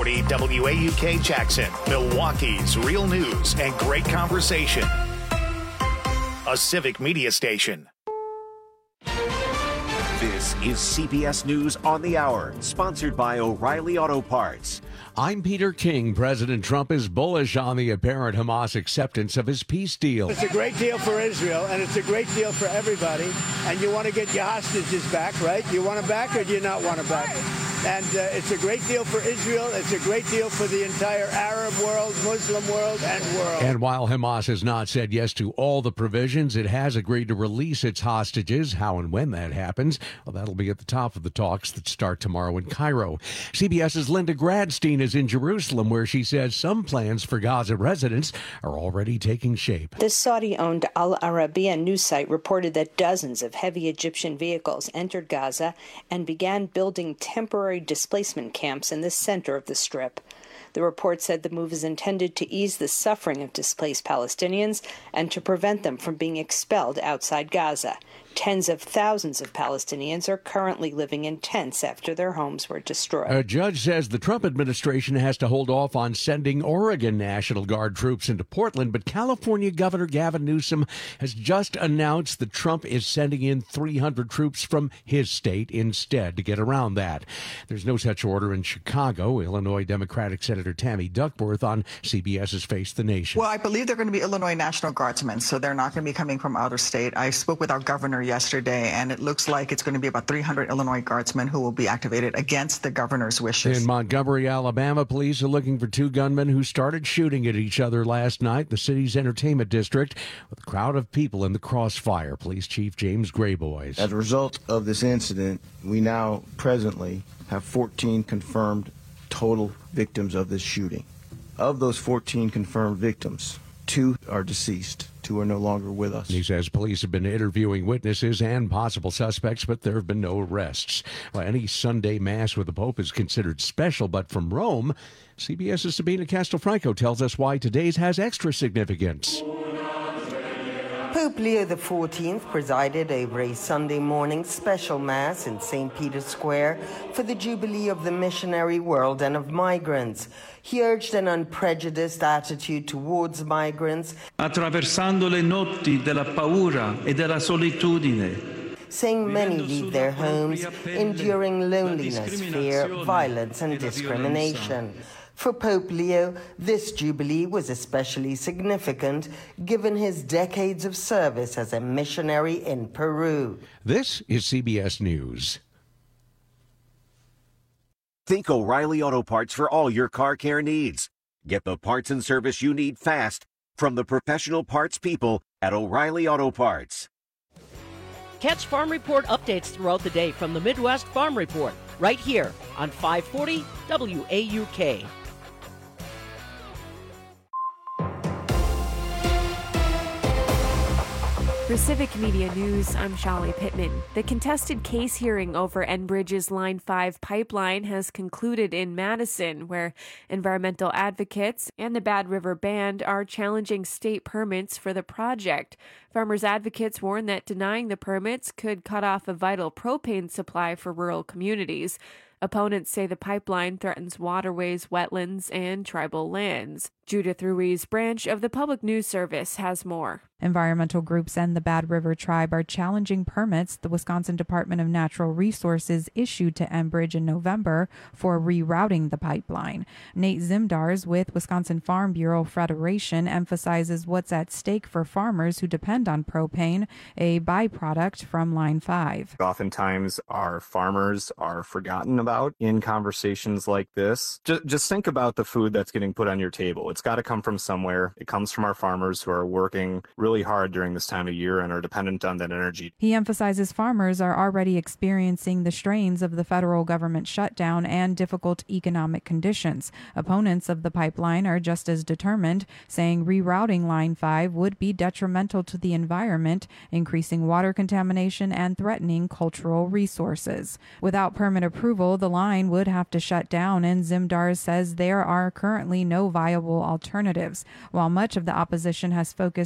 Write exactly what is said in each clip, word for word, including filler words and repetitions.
forty W A U K Jackson, Milwaukee's real news and great conversation. A civic media station. This is C B S News on the Hour, sponsored by O'Reilly Auto Parts. I'm Peter King. President Trump is bullish on the apparent Hamas acceptance of his peace deal. It's a great deal for Israel, and it's a great deal for everybody. And you want to get your hostages back, right? You want them back, or do you not want them back? And uh, it's a great deal for Israel. It's a great deal for the entire Arab world, Muslim world, and world. And while Hamas has not said yes to all the provisions, it has agreed to release its hostages. How and when that happens, well, that'll be at the top of the talks that start tomorrow in Cairo. CBS's Linda Gradstein is in Jerusalem, where she says some plans for Gaza residents are already taking shape. The Saudi-owned Al Arabiya news site reported that dozens of heavy Egyptian vehicles entered Gaza and began building temporary displacement camps in the center of the Strip. The report said the move is intended to ease the suffering of displaced Palestinians and to prevent them from being expelled outside Gaza. Tens of thousands of Palestinians are currently living in tents after their homes were destroyed. A judge says the Trump administration has to hold off on sending Oregon National Guard troops into Portland, but California Governor Gavin Newsom has just announced that Trump is sending in three hundred troops from his state instead to get around that. There's no such order in Chicago. Illinois Democratic Senator Tammy Duckworth on CBS's Face the Nation. Well, I believe they're going to be Illinois National Guardsmen, so they're not going to be coming from out of state. I spoke with our governor yesterday, and it looks like it's going to be about three hundred Illinois Guardsmen who will be activated against the governor's wishes. In Montgomery, Alabama, police are looking for two gunmen who started shooting at each other last night, the city's entertainment district, with a crowd of people in the crossfire. Police Chief James Grayboys. As a result of this incident, we now presently have fourteen confirmed total victims of this shooting. Of those fourteen confirmed victims, two are deceased. Two are no longer with us. He says police have been interviewing witnesses and possible suspects, but there have been no arrests. Well, any Sunday Mass with the Pope is considered special, but from Rome, CBS's Sabina Castelfranco tells us why today's has extra significance. Pope Leo the fourteenth presided over a Sunday morning special Mass in Saint Peter's Square for the Jubilee of the missionary world and of migrants. He urged an unprejudiced attitude towards migrants, attraversando le notti della paura e della solitudine, saying many leave their homes, enduring loneliness, fear, violence, and discrimination. For Pope Leo, this Jubilee was especially significant given his decades of service as a missionary in Peru. This is C B S News. Think O'Reilly Auto Parts for all your car care needs. Get the parts and service you need fast from the professional parts people at O'Reilly Auto Parts. Catch Farm Report updates throughout the day from the Midwest Farm Report right here on five forty W A U K. For Civic Media News, I'm Shali Pittman. The contested case hearing over Enbridge's Line five pipeline has concluded in Madison, where environmental advocates and the Bad River Band are challenging state permits for the project. Farmers advocates warn that denying the permits could cut off a vital propane supply for rural communities. Opponents say the pipeline threatens waterways, wetlands, and tribal lands. Judith Ruiz, branch of the Public News Service, has more. Environmental groups and the Bad River Tribe are challenging permits the Wisconsin Department of Natural Resources issued to Enbridge in November for rerouting the pipeline. Nate Zimdars with Wisconsin Farm Bureau Federation emphasizes what's at stake for farmers who depend on propane, a byproduct from Line five. Oftentimes our farmers are forgotten about in conversations like this. Just, just think about the food that's getting put on your table. It's got to come from somewhere. It comes from our farmers who are working really hard during this time of year and are dependent on that energy. He emphasizes farmers are already experiencing the strains of the federal government shutdown and difficult economic conditions. Opponents of the pipeline are just as determined, saying rerouting Line five would be detrimental to the environment, increasing water contamination and threatening cultural resources. Without permit approval, the line would have to shut down, and Zimdars says there are currently no viable alternatives. While much of the opposition has focused on the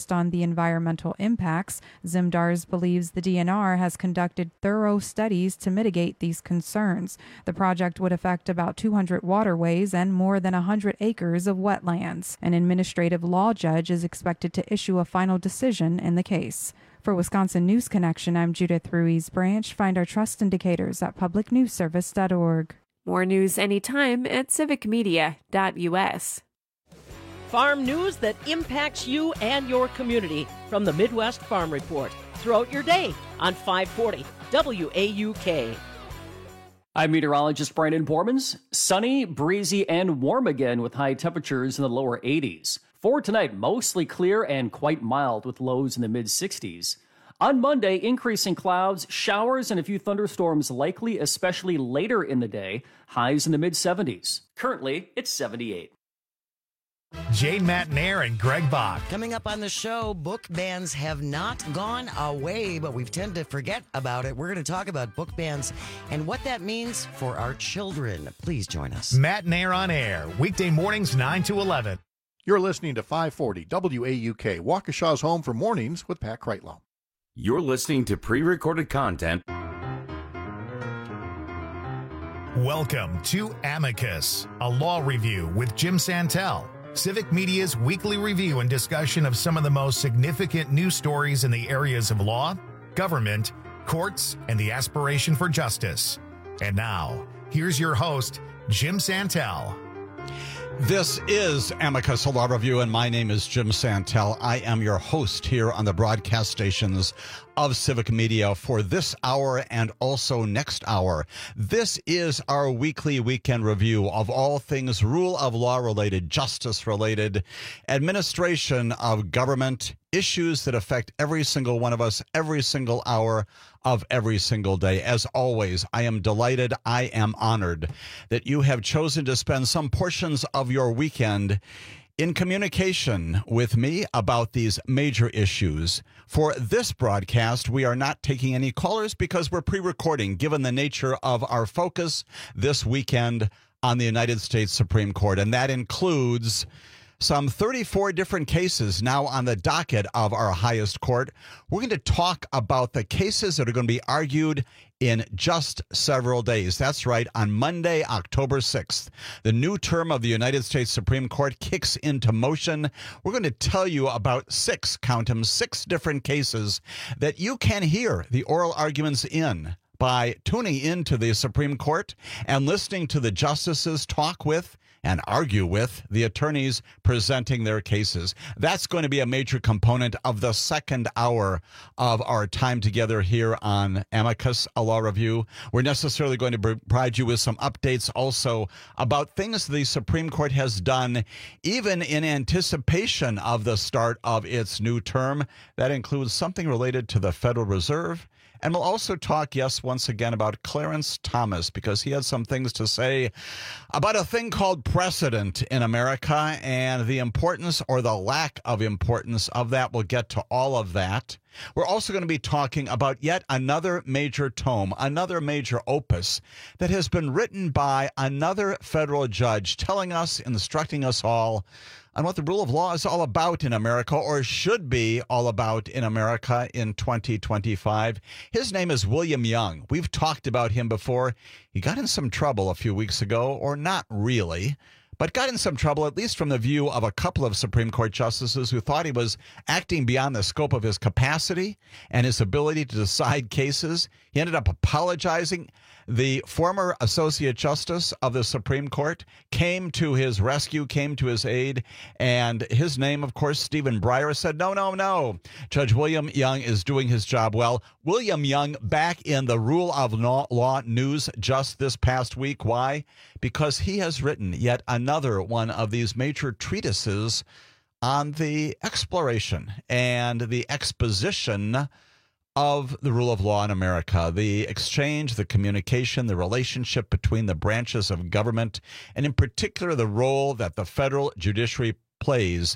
environmental impacts. Zimdars believes the D N R has conducted thorough studies to mitigate these concerns. The project would affect about two hundred waterways and more than one hundred acres of wetlands. An administrative law judge is expected to issue a final decision in the case. For Wisconsin News Connection, I'm Judith Ruiz Branch. Find our trust indicators at public news service dot org. More news anytime at civic media dot u s. Farm news that impacts you and your community from the Midwest Farm Report throughout your day on five forty W A U K. I'm meteorologist Brandon Bormans. Sunny, breezy, and warm again with high temperatures in the lower eighties. For tonight, mostly clear and quite mild with lows in the mid sixties. On Monday, increasing clouds, showers, and a few thunderstorms likely, especially later in the day. Highs in the mid seventies. Currently, it's seventy-eight. Jane Matnair and Greg Bach. Coming up on the show, book bans have not gone away, but we tend to forget about it. We're going to talk about book bans and what that means for our children. Please join us. Matnair on air, weekday mornings nine to eleven. You're listening to five forty W A U K, Waukesha's home for mornings with Pat Kreitlow. You're listening to pre-recorded content. Welcome to Amicus, a law review with Jim Santel. Civic Media's weekly review and discussion of some of the most significant news stories in the areas of law, government, courts, and the aspiration for justice. And now, here's your host, Jim Santel. This is Amicus, a law review, and my name is Jim Santel. I am your host here on the broadcast stations of Civic Media for this hour and also next hour. This is our weekly weekend review of all things rule of law related, justice related, administration of government, issues that affect every single one of us, every single hour of every single day. As always, I am delighted, I am honored that you have chosen to spend some portions of your weekend in communication with me about these major issues. For this broadcast, we are not taking any callers because we're pre-recording, given the nature of our focus this weekend on the United States Supreme Court. And that includes some thirty-four different cases now on the docket of our highest court. We're going to talk about the cases that are going to be argued in just several days. That's right, on Monday, October sixth, the new term of the United States Supreme Court kicks into motion. We're going to tell you about six, count them, six different cases that you can hear the oral arguments in by tuning into the Supreme Court and listening to the justices talk with and argue with the attorneys presenting their cases. That's going to be a major component of the second hour of our time together here on Amicus, a law review. We're necessarily going to provide you with some updates also about things the Supreme Court has done, even in anticipation of the start of its new term. That includes something related to the Federal Reserve. And we'll also talk, yes, once again, about Clarence Thomas, because he had some things to say about a thing called precedent in America and the importance or the lack of importance of that. We'll get to all of that. We're also going to be talking about yet another major tome, another major opus that has been written by another federal judge, telling us, instructing us all on what the rule of law is all about in America, or should be all about in America in twenty twenty-five. His name is William Young. We've talked about him before. He got in some trouble a few weeks ago, or not really, but got in some trouble, at least from the view of a couple of Supreme Court justices who thought he was acting beyond the scope of his capacity and his ability to decide cases. He ended up apologizing. The former Associate Justice of the Supreme Court came to his rescue, came to his aid, and his name, of course, Stephen Breyer, said, no, no, no. Judge William Young is doing his job well. William Young back in the rule of law news just this past week. Why? Because he has written yet another one of these major treatises on the exploration and the exposition of the rule of law in America, the exchange, the communication, the relationship between the branches of government, and in particular the role that the federal judiciary plays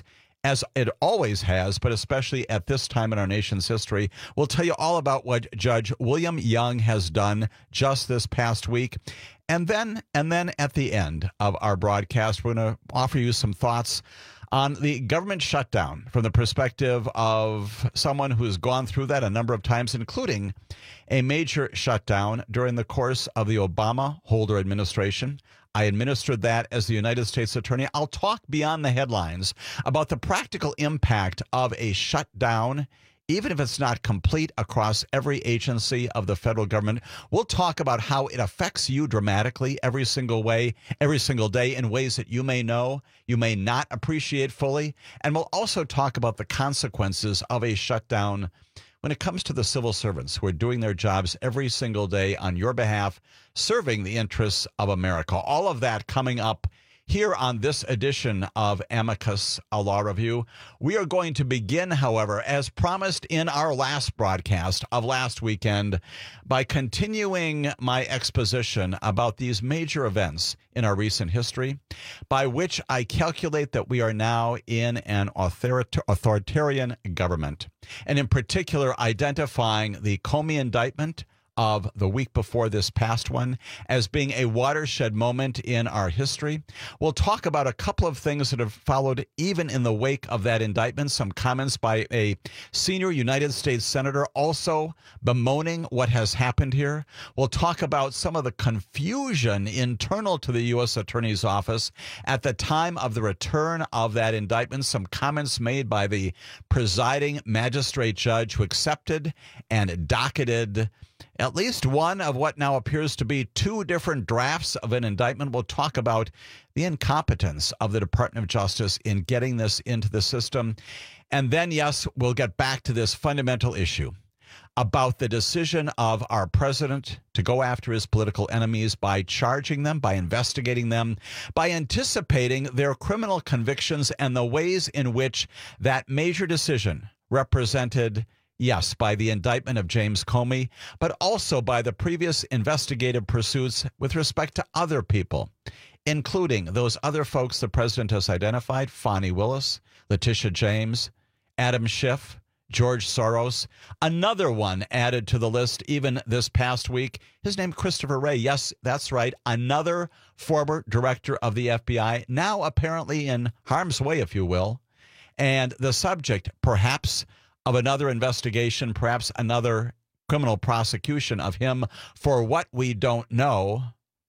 as it always has, but especially at this time in our nation's history. We'll tell you all about what Judge William Young has done just this past week. And then, and then at the end of our broadcast, we're going to offer you some thoughts on the government shutdown from the perspective of someone who's gone through that a number of times, including a major shutdown during the course of the Obama Holder administration. I administered that as the United States Attorney. I'll talk beyond the headlines about the practical impact of a shutdown, even if it's not complete across every agency of the federal government. We'll talk about how it affects you dramatically every single way, every single day in ways that you may know, you may not appreciate fully. And we'll also talk about the consequences of a shutdown when it comes to the civil servants who are doing their jobs every single day on your behalf, serving the interests of America. All of that coming up here on this edition of Amicus, a Law Review. We are going to begin, however, as promised in our last broadcast of last weekend, by continuing my exposition about these major events in our recent history, by which I calculate that we are now in an author- authoritarian government, and in particular identifying the Comey indictment of the week before this past one as being a watershed moment in our history. We'll talk about a couple of things that have followed even in the wake of that indictment, some comments by a senior United States senator also bemoaning what has happened here. We'll talk about some of the confusion internal to the U S Attorney's Office at the time of the return of that indictment, some comments made by the presiding magistrate judge who accepted and docketed at least one of what now appears to be two different drafts of an indictment. We'll talk about the incompetence of the Department of Justice in getting this into the system. And then, yes, we'll get back to this fundamental issue about the decision of our president to go after his political enemies by charging them, by investigating them, by anticipating their criminal convictions, and the ways in which that major decision represented, yes, by the indictment of James Comey, but also by the previous investigative pursuits with respect to other people, including those other folks the president has identified: Fani Willis, Letitia James, Adam Schiff, George Soros. Another one added to the list even this past week, his name Christopher Wray. Yes, that's right, another former director of the F B I, now apparently in harm's way, if you will, and the subject, perhaps, of another investigation, perhaps another criminal prosecution of him for what we don't know.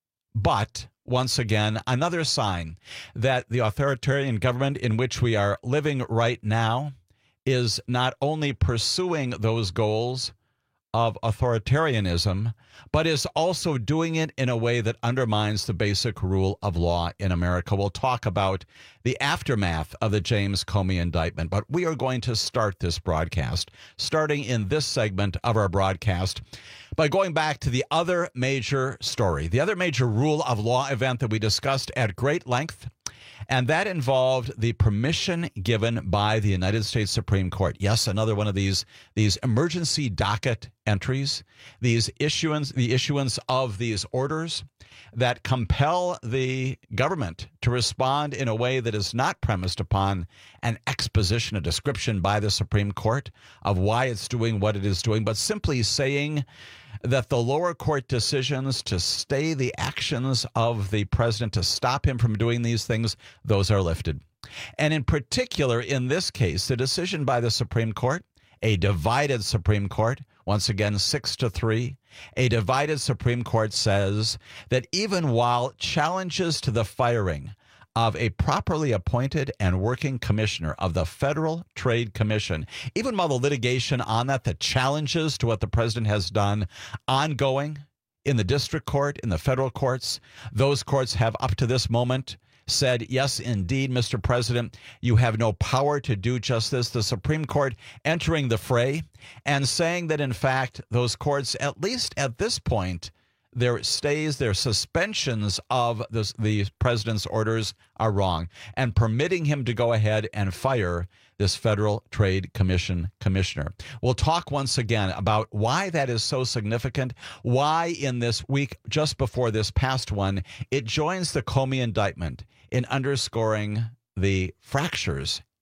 But once again, another sign that the authoritarian government in which we are living right now is not only pursuing those goals of authoritarianism, but is also doing it in a way that undermines the basic rule of law in America. We'll talk about the aftermath of the James Comey indictment, but we are going to start this broadcast, starting in this segment of our broadcast, by going back to the other major story, the other major rule of law event that we discussed at great length, and that involved the permission given by the United States Supreme Court. Yes, another one of these, these emergency docket entries, these issuance, the issuance of these orders that compel the government to respond in a way that is not premised upon an exposition, a description by the Supreme Court of why it's doing what it is doing, but simply saying that the lower court decisions to stay the actions of the president, to stop him from doing these things, those are lifted. And in particular, in this case, the decision by the Supreme Court, a divided Supreme Court, once again, six to three, a divided Supreme Court says that even while challenges to the firing of a properly appointed and working commissioner of the Federal Trade Commission, even while the litigation on that, the challenges to what the president has done, ongoing in the district court, in the federal courts, those courts have up to this moment said, yes, indeed, Mister President, you have no power to do just this. The Supreme Court entering the fray and saying that, in fact, those courts, at least at this point, their stays, their suspensions of this, the president's orders are wrong, and permitting him to go ahead and fire this Federal Trade Commission commissioner. We'll talk once again about why that is so significant, why in this week, just before this past one, it joins the Comey indictment in underscoring the fractures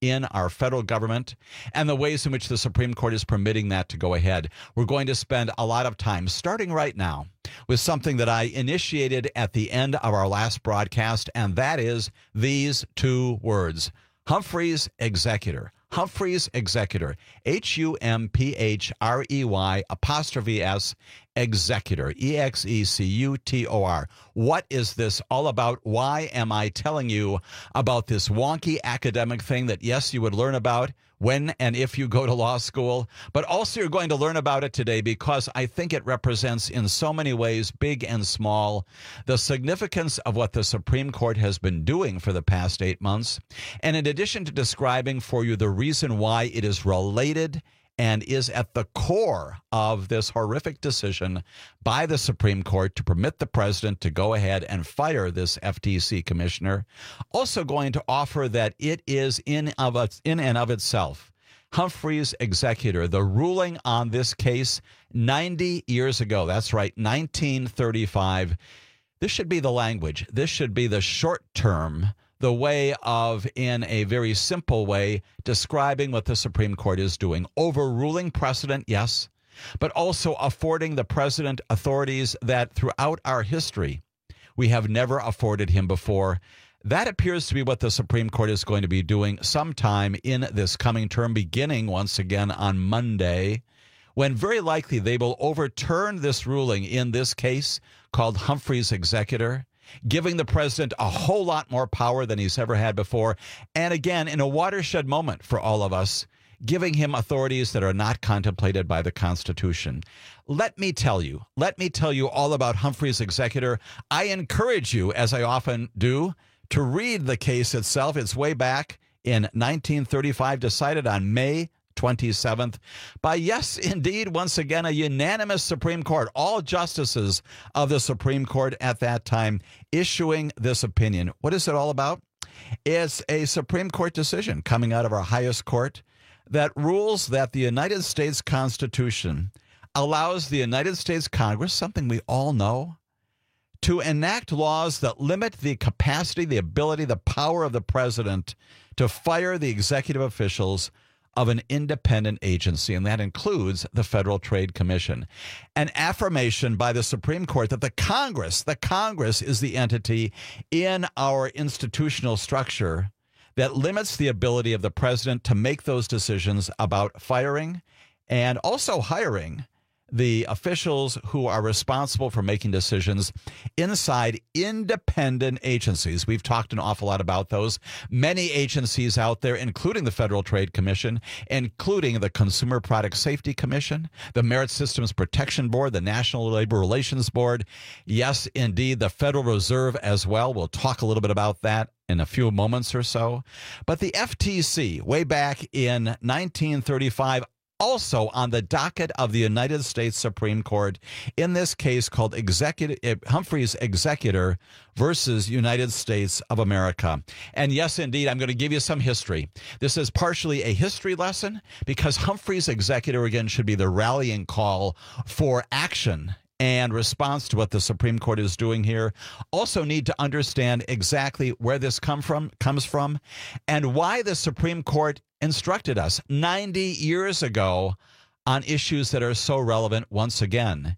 in our federal government and the ways in which the Supreme Court is permitting that to go ahead. We're going to spend a lot of time, starting right now, with something that I initiated at the end of our last broadcast, and that is these two words, Humphrey's Executor. Humphrey's Executor, H U M P H R E Y apostrophe S, Executor, E X E C U T O R. What is this all about? Why am I telling you about this wonky academic thing that, yes, you would learn about when and if you go to law school, but also you're going to learn about it today because I think it represents in so many ways, big and small, the significance of what the Supreme Court has been doing for the past eight months. And in addition to describing for you the reason why it is related and is at the core of this horrific decision by the Supreme Court to permit the president to go ahead and fire this F T C commissioner. Also going to offer that it is in of a, in and of itself, Humphrey's Executor, the ruling on this case ninety years ago. That's right, nineteen thirty-five. This should be the language. This should be the short term, the way of, in a very simple way, describing what the Supreme Court is doing. Overruling precedent, yes, but also affording the president authorities that throughout our history we have never afforded him before. That appears to be what the Supreme Court is going to be doing sometime in this coming term, beginning once again on Monday, when very likely they will overturn this ruling in this case called Humphrey's Executor, giving the president a whole lot more power than he's ever had before. And again, in a watershed moment for all of us, giving him authorities that are not contemplated by the Constitution. Let me tell you, let me tell you all about Humphrey's Executor. I encourage you, as I often do, to read the case itself. It's way back in nineteen thirty-five, decided on May twenty-seventh by, yes, indeed, once again, a unanimous Supreme Court, all justices of the Supreme Court at that time issuing this opinion. What is it all about? It's a Supreme Court decision coming out of our highest court that rules that the United States Constitution allows the United States Congress, something we all know, to enact laws that limit the capacity, the ability, the power of the president to fire the executive officials of an independent agency, and that includes the Federal Trade Commission. An affirmation by the Supreme Court that the Congress, the Congress is the entity in our institutional structure that limits the ability of the president to make those decisions about firing and also hiring the officials who are responsible for making decisions inside independent agencies. We've talked an awful lot about those. Many agencies out there, including the Federal Trade Commission, including the Consumer Product Safety Commission, the Merit Systems Protection Board, the National Labor Relations Board. Yes, indeed, the Federal Reserve as well. We'll talk a little bit about that in a few moments or so. But the F T C, way back in nineteen thirty-five, also on the docket of the United States Supreme Court, in this case called Executive, Humphrey's Executor versus United States of America. And yes, indeed, I'm going to give you some history. This is partially a history lesson because Humphrey's Executor, again, should be the rallying call for action and response to what the Supreme Court is doing here. Also need to understand exactly where this come from, comes from and why the Supreme Court instructed us ninety years ago on issues that are so relevant once again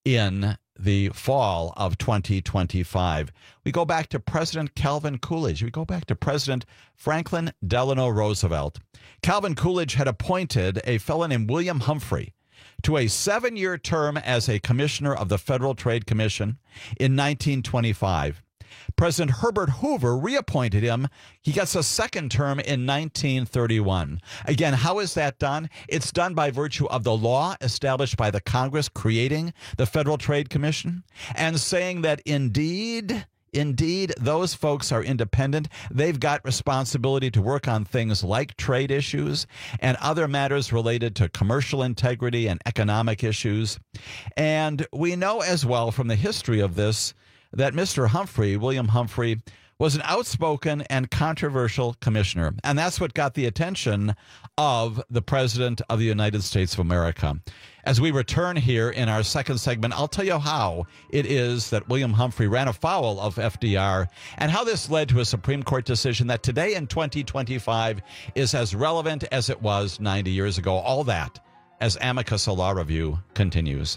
in the fall of twenty twenty-five. We go back to President Calvin Coolidge. We go back to President Franklin Delano Roosevelt. Calvin Coolidge had appointed a fellow named William Humphrey to a seven-year term as a commissioner of the Federal Trade Commission in nineteen twenty-five. President Herbert Hoover reappointed him. He gets a second term in nineteen thirty-one. Again, how is that done? It's done by virtue of the law established by the Congress creating the Federal Trade Commission and saying that indeed, indeed, those folks are independent. They've got responsibility to work on things like trade issues and other matters related to commercial integrity and economic issues. And we know as well from the history of this that Mister Humphrey, William Humphrey, was an outspoken and controversial commissioner. And that's what got the attention of the President of the United States of America. As we return here in our second segment, I'll tell you how it is that William Humphrey ran afoul of F D R and how this led to a Supreme Court decision that today in twenty twenty-five is as relevant as it was ninety years ago. All that as Amicus, a Law Review, continues.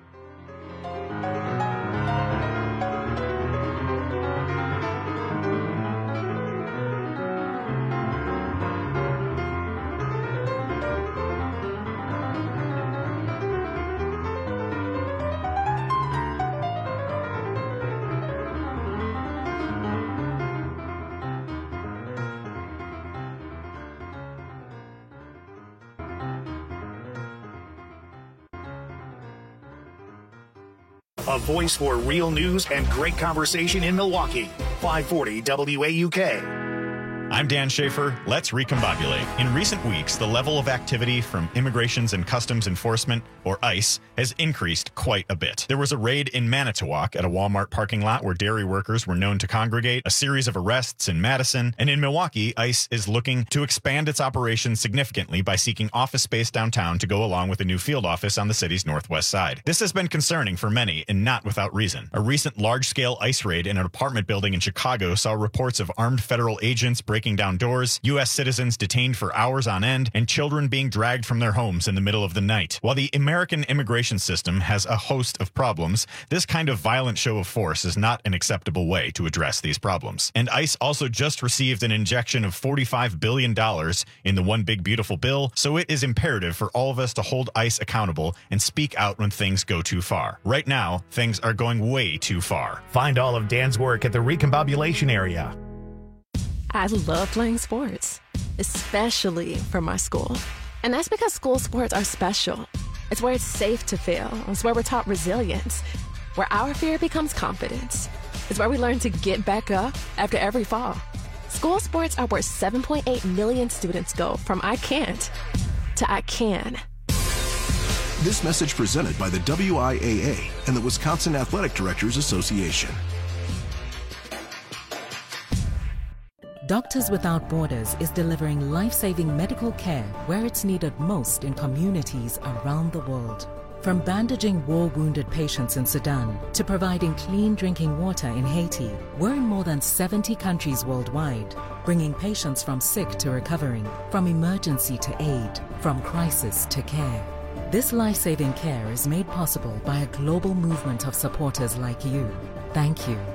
A voice for real news and great conversation in Milwaukee. five forty W A U K. I'm Dan Schaefer. Let's recombobulate. In recent weeks, the level of activity from Immigrations and Customs Enforcement, or ICE, has increased quite a bit. There was a raid in Manitowoc at a Walmart parking lot where dairy workers were known to congregate, a series of arrests in Madison, and in Milwaukee, ICE is looking to expand its operations significantly by seeking office space downtown to go along with a new field office on the city's northwest side. This has been concerning for many, and not without reason. A recent large-scale ICE raid in an apartment building in Chicago saw reports of armed federal agents breaking down doors, U S citizens detained for hours on end, and children being dragged from their homes in the middle of the night. While the American immigration system has a host of problems, this kind of violent show of force is not an acceptable way to address these problems. And ICE also just received an injection of forty-five billion dollars in the One Big Beautiful Bill, so it is imperative for all of us to hold ICE accountable and speak out when things go too far. Right now, things are going way too far. Find all of Dan's work at the Recombobulation area. I love playing sports, especially for my school. And that's because school sports are special. It's where it's safe to fail. It's where we're taught resilience, where our fear becomes confidence. It's where we learn to get back up after every fall. School sports are where seven point eight million students go from I can't to I can. This message presented by the W I A A and the Wisconsin Athletic Directors Association. Doctors Without Borders is delivering life-saving medical care where it's needed most in communities around the world. From bandaging war-wounded patients in Sudan to providing clean drinking water in Haiti, we're in more than seventy countries worldwide, bringing patients from sick to recovering, from emergency to aid, from crisis to care. This life-saving care is made possible by a global movement of supporters like you. Thank you.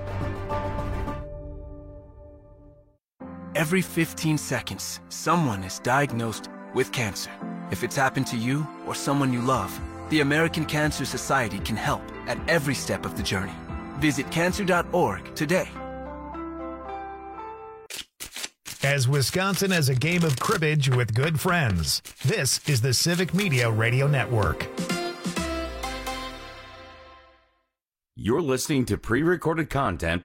Every fifteen seconds, someone is diagnosed with cancer. If it's happened to you or someone you love, the American Cancer Society can help at every step of the journey. Visit cancer dot org today. As Wisconsin as a game of cribbage with good friends, this is the Civic Media Radio Network. You're listening to pre-recorded content.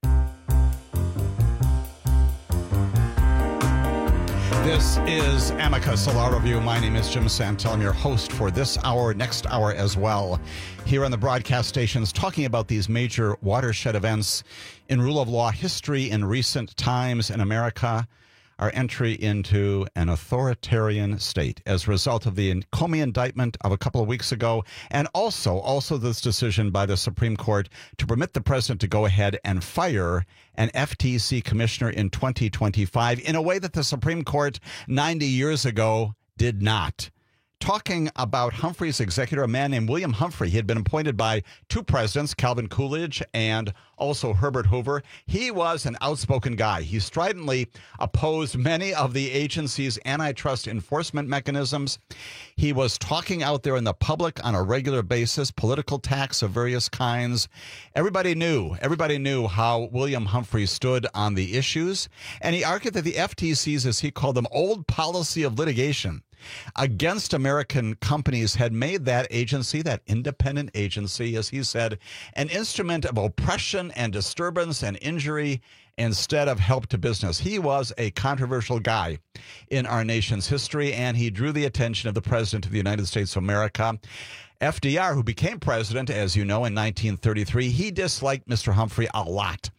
This is Amicus, a Law Review. My name is Jim Santel. I'm your host for this hour, next hour as well, here on the broadcast stations, talking about these major watershed events in rule of law history in recent times in America, our entry into an authoritarian state as a result of the Comey indictment of a couple of weeks ago, and also, also this decision by the Supreme Court to permit the president to go ahead and fire an F T C commissioner in twenty twenty-five in a way that the Supreme Court ninety years ago did not. Talking about Humphrey's executor, a man named William Humphrey. He had been appointed by two presidents, Calvin Coolidge and also Herbert Hoover. He was an outspoken guy. He stridently opposed many of the agency's antitrust enforcement mechanisms. He was talking out there in the public on a regular basis, political attacks of various kinds. Everybody knew, everybody knew how William Humphrey stood on the issues. And he argued that the F T C's, as he called them, old policy of litigation against American companies had made that agency, that independent agency, as he said, an instrument of oppression and disturbance and injury instead of help to business. He was a controversial guy in our nation's history, and he drew the attention of the President of the United States of America. F D R, who became president, as you know, in nineteen thirty-three, he disliked Mister Humphrey a lot.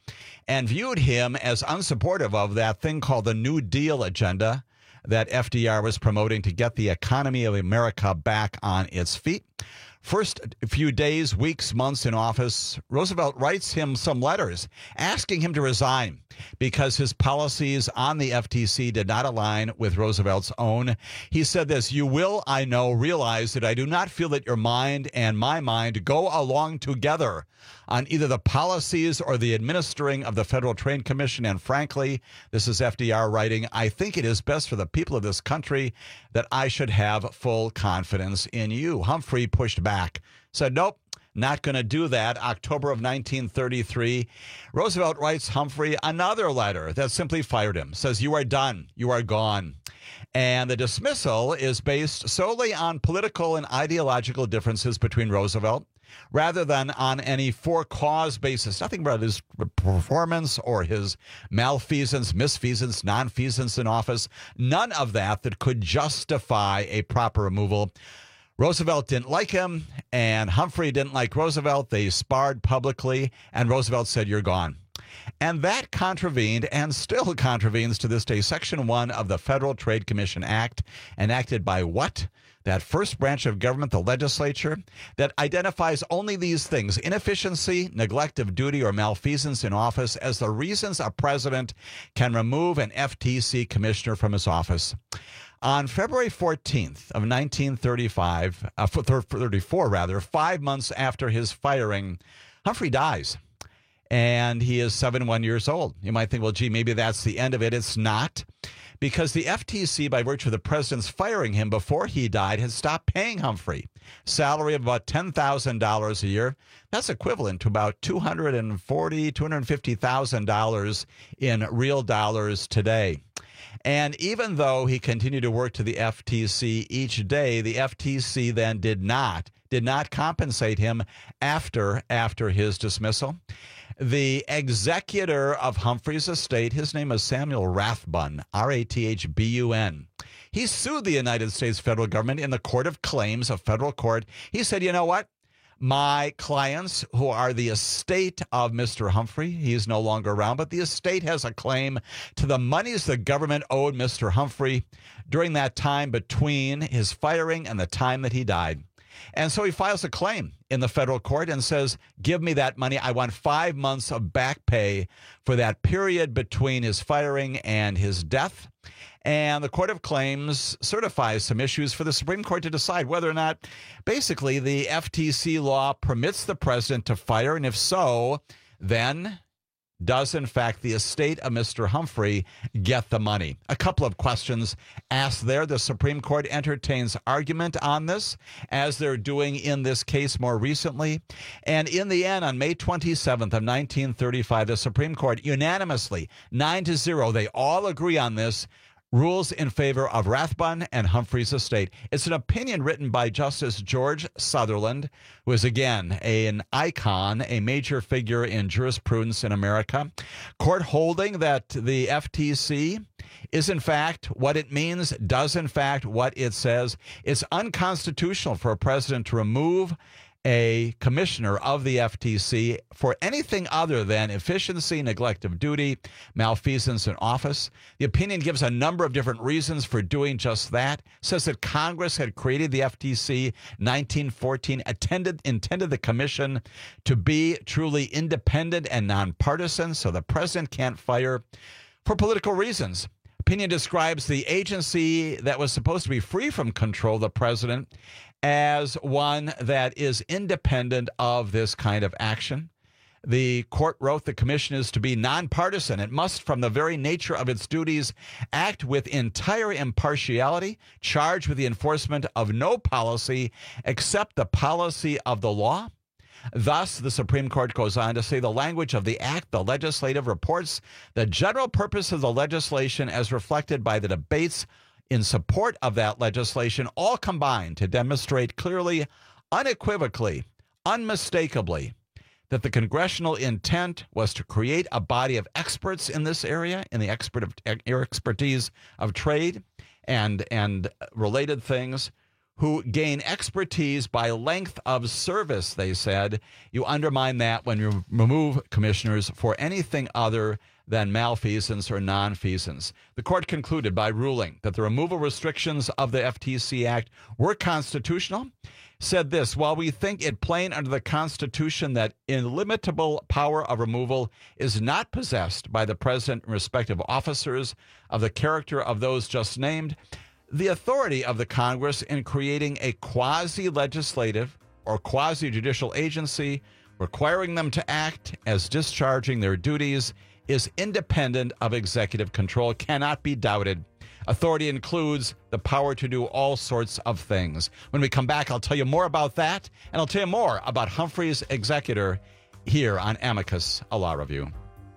and viewed him as unsupportive of that thing called the New Deal agenda that F D R was promoting to get the economy of America back on its feet. First few days, weeks, months in office, Roosevelt writes him some letters asking him to resign because his policies on the F T C did not align with Roosevelt's own. He said this, "You will, I know, realize that I do not feel that your mind and my mind go along together on either the policies or the administering of the Federal Trade Commission. And frankly," this is F D R writing, "I think it is best for the people of this country that I should have full confidence in you." Humphrey pushed back, said, "Nope, not going to do that." October of nineteen thirty-three, Roosevelt writes Humphrey another letter that simply fired him, says, "You are done. You are gone." And the dismissal is based solely on political and ideological differences between Roosevelt rather than on any for-cause basis. Nothing about his performance or his malfeasance, misfeasance, nonfeasance in office. None of that that could justify a proper removal. Roosevelt didn't like him, and Humphrey didn't like Roosevelt. They sparred publicly, and Roosevelt said, "You're gone." And that contravened, and still contravenes to this day, Section one of the Federal Trade Commission Act, enacted by what? That first branch of government, the legislature, that identifies only these things: inefficiency, neglect of duty, or malfeasance in office as the reasons a president can remove an F T C commissioner from his office. On February fourteenth of nineteen thirty-five, uh, thirty-four rather, five months after his firing, Humphrey dies. And he is seventy-one years old. You might think, well, gee, maybe that's the end of it. It's not, because the F T C, by virtue of the president's firing him before he died, had stopped paying Humphrey salary of about ten thousand dollars a year. That's equivalent to about two hundred forty thousand dollars, two hundred fifty thousand dollars in real dollars today. And even though he continued to work to the F T C each day, the F T C then did not, did not compensate him after, after his dismissal. The executor of Humphrey's estate, his name is Samuel Rathbun, R A T H B U N. He sued the United States federal government in the Court of Claims, a federal court. He said, you know what? My clients, who are the estate of Mister Humphrey, he is no longer around, but the estate has a claim to the monies the government owed Mister Humphrey during that time between his firing and the time that he died. And so he files a claim in the federal court and says, give me that money. I want five months of back pay for that period between his firing and his death. And the Court of Claims certifies some issues for the Supreme Court to decide whether or not basically the F T C law permits the president to fire. And if so, then does, in fact, the estate of Mister Humphrey get the money? A couple of questions asked there. The Supreme Court entertains argument on this, as they're doing in this case more recently. And in the end, on May twenty-seventh of nineteen thirty-five, the Supreme Court unanimously, nine to zero, they all agree on this, rules in favor of Rathbun and Humphrey's estate. It's an opinion written by Justice George Sutherland, who is, again, a, an icon, a major figure in jurisprudence in America. Court holding that the F T C is, in fact, what it means, does, in fact, what it says. It's unconstitutional for a president to remove a commissioner of the F T C for anything other than efficiency, neglect of duty, malfeasance in office. The opinion gives a number of different reasons for doing just that. Says that Congress had created the F T C nineteen fourteen, attended, intended the commission to be truly independent and nonpartisan, so the president can't fire for political reasons. Opinion describes the agency that was supposed to be free from control of the president as one that is independent of this kind of action. The court wrote the commission is to be nonpartisan. It must, from the very nature of its duties, act with entire impartiality, charged with the enforcement of no policy except the policy of the law. Thus, the Supreme Court goes on to say the language of the act, the legislative, reports the general purpose of the legislation as reflected by the debates in support of that legislation, all combined to demonstrate clearly, unequivocally, unmistakably, that the congressional intent was to create a body of experts in this area, in the expert of, expertise of trade and, and related things, who gain expertise by length of service, they said. You undermine that when you remove commissioners for anything other than malfeasance or nonfeasance. The court concluded by ruling that the removal restrictions of the F T C Act were constitutional. Said this, while we think it plain under the Constitution that illimitable power of removal is not possessed by the president and respective officers of the character of those just named, the authority of the Congress in creating a quasi-legislative or quasi-judicial agency requiring them to act as discharging their duties is independent of executive control, cannot be doubted. Authority includes the power to do all sorts of things. When we come back, I'll tell you more about that, and I'll tell you more about Humphrey's executor here on Amicus, a Law Review.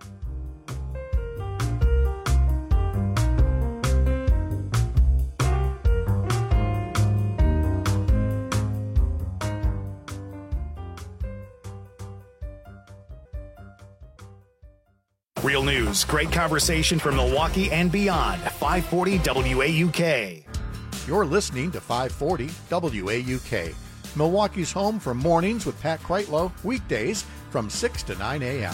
Real news, great conversation from Milwaukee and beyond. five forty W A U K. You're listening to five forty W A U K, Milwaukee's home for mornings with Pat Kreitlow, weekdays from six to nine a.m.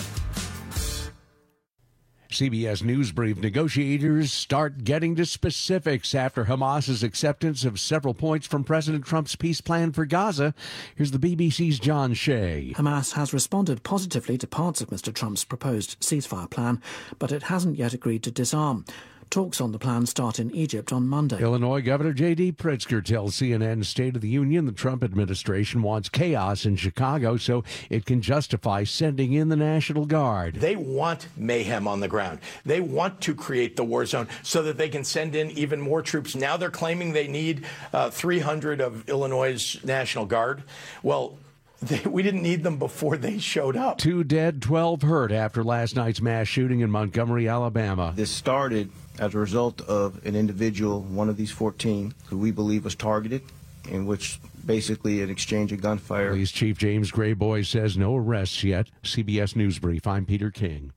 C B S News Brief. Negotiators start getting to specifics after Hamas's acceptance of several points from President Trump's peace plan for Gaza. Here's the B B C's John Shea. Hamas has responded positively to parts of Mister Trump's proposed ceasefire plan, but it hasn't yet agreed to disarm. Talks on the plan start in Egypt on Monday. Illinois Governor J D. Pritzker tells C N N State of the Union the Trump administration wants chaos in Chicago so it can justify sending in the National Guard. They want mayhem on the ground. They want to create the war zone so that they can send in even more troops. Now they're claiming they need uh, three hundred of Illinois' National Guard. Well, They, we didn't need them before they showed up. Two dead, twelve hurt after last night's mass shooting in Montgomery, Alabama. This started as a result of an individual, one of these fourteen, who we believe was targeted, in which basically an exchange of gunfire. Police Chief James Grayboy says no arrests yet. C B S News Brief, I'm Peter King.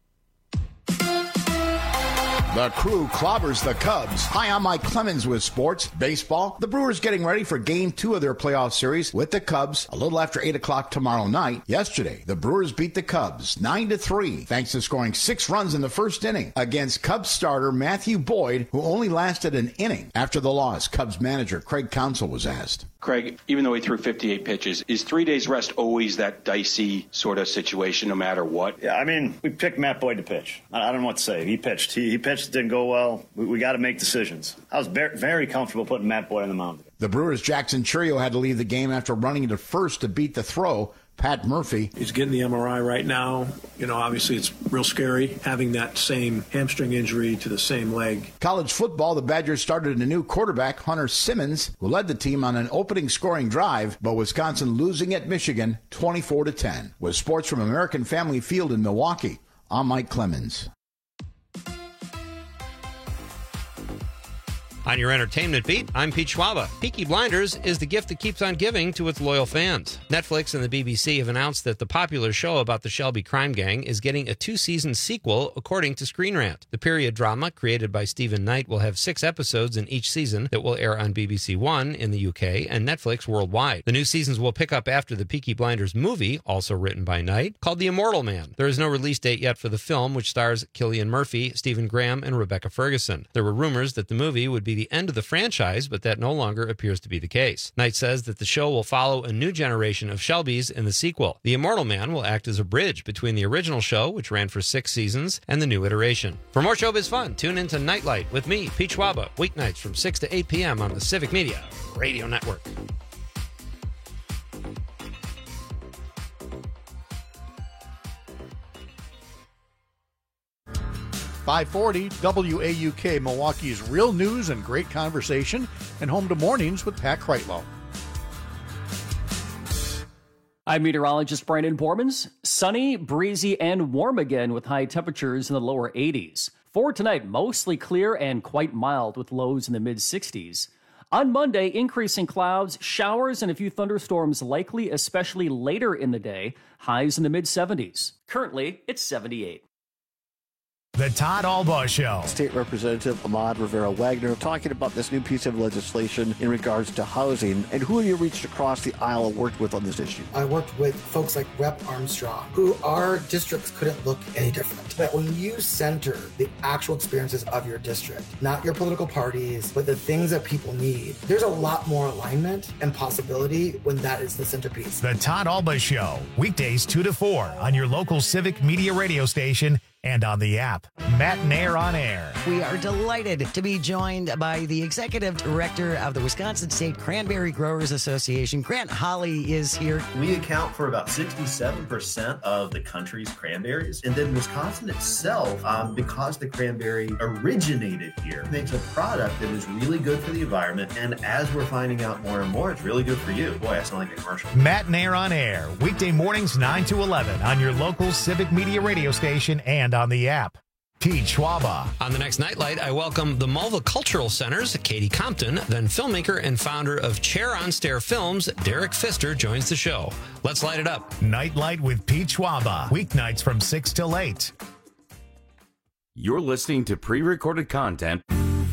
The Crew clobbers the Cubs. Hi, I'm Mike Clemens with sports. Baseball. The Brewers getting ready for game two of their playoff series with the Cubs a little after eight o'clock tomorrow night. Yesterday, the Brewers beat the Cubs nine to three thanks to scoring six runs in the first inning against Cubs starter Matthew Boyd, who only lasted an inning. After the loss, Cubs manager Craig Counsell was asked. Craig, even though he threw fifty-eight pitches, is three days rest always that dicey sort of situation no matter what? Yeah, I mean, we picked Matt Boyd to pitch. I don't know what to say. He pitched. He, he pitched. Didn't go well. We, we got to make decisions. I was very, very comfortable putting Matt Boyd on the mound. The Brewers' Jackson Churio had to leave the game after running into first to beat the throw. Pat Murphy. He's getting the M R I right now. You know, obviously it's real scary having that same hamstring injury to the same leg. College football, the Badgers started a new quarterback, Hunter Simmons, who led the team on an opening scoring drive, but Wisconsin losing at Michigan twenty-four to ten. With sports from American Family Field in Milwaukee, I'm Mike Clemens. On your entertainment beat, I'm Pete Schwaba. Peaky Blinders is the gift that keeps on giving to its loyal fans. Netflix and the B B C have announced that the popular show about the Shelby crime gang is getting a two-season sequel, according to Screen Rant. The period drama, created by Stephen Knight, will have six episodes in each season that will air on B B C One in the U K and Netflix worldwide. The new seasons will pick up after the Peaky Blinders movie, also written by Knight, called The Immortal Man. There is no release date yet for the film, which stars Cillian Murphy, Stephen Graham, and Rebecca Ferguson. There were rumors that the movie would be the end of the franchise, but that no longer appears to be the case. Knight says that the show will follow a new generation of Shelbys in the sequel. The Immortal Man will act as a bridge between the original show, which ran for six seasons, and the new iteration. For more showbiz fun, tune into Nightlight with me, Pete Schwaba, weeknights from six to eight p.m. on the Civic Media Radio Network. five forty W A U K, Milwaukee's real news and great conversation, and home to mornings with Pat Kreitlow. I'm meteorologist Brandon Bormans. Sunny, breezy, and warm again with high temperatures in the lower eighties. For tonight, mostly clear and quite mild with lows in the mid sixties. On Monday, increasing clouds, showers, and a few thunderstorms likely, especially later in the day. Highs in the mid seventies. Currently, it's seventy-eight. The Todd Albaugh Show. State Representative Ahmad Rivera Wagner talking about this new piece of legislation in regards to housing. And who have you reached across the aisle and worked with on this issue? I worked with folks like Rep Armstrong, who our districts couldn't look any different. That when you center the actual experiences of your district, not your political parties, but the things that people need, there's a lot more alignment and possibility when that is the centerpiece. The Todd Albaugh Show, weekdays two to four on your local Civic Media radio station and on the app. Matt Nair on air. We are delighted to be joined by the executive director of the Wisconsin State Cranberry Growers Association. Grant Holly is here. We account for about sixty-seven percent of the country's cranberries. And then Wisconsin itself, um, because the cranberry originated here, makes a product that is really good for the environment. And as we're finding out more and more, it's really good for you. Boy, I sound like a commercial. Matt Nair on air, weekday mornings nine to eleven on your local Civic Media radio station and on the app. Pete Schwaba. On the next Nightlight, I welcome the Mulva Cultural Center's Katie Compton, then filmmaker and founder of Chair on Stair Films, Derek Pfister, joins the show. Let's light it up. Nightlight with Pete Schwaba, weeknights from six till eight. You're listening to pre-recorded content.